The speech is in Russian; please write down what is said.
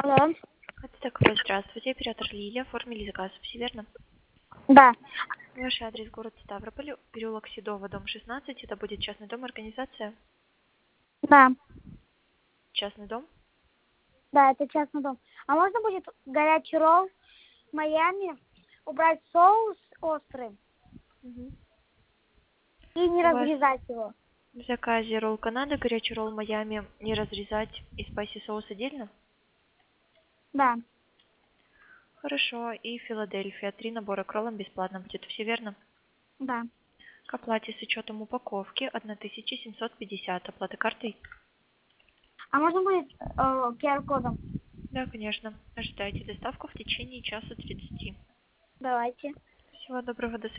Алло. Это такое, здравствуйте, оператор Лилия, оформили заказ, все верно? Да, Ваш адрес город Ставрополь, переулок Седова, дом 16, это будет частный дом, организация? да, Частный дом? да, это частный дом. А можно будет горячий ролл в Майами, убрать соус острый Мгм. и не У вас разрезать его? в заказе ролл Канада, горячий ролл Майами, не разрезать и спайси соус отдельно? Да, Хорошо, и Филадельфия, 3 набора к роллам бесплатно будет, все верно? да. К оплате с учетом упаковки 1750, оплата картой? А можно будет QR-кодом? Да, конечно. Ожидайте доставку в течение часа 30. Давайте. Всего доброго, до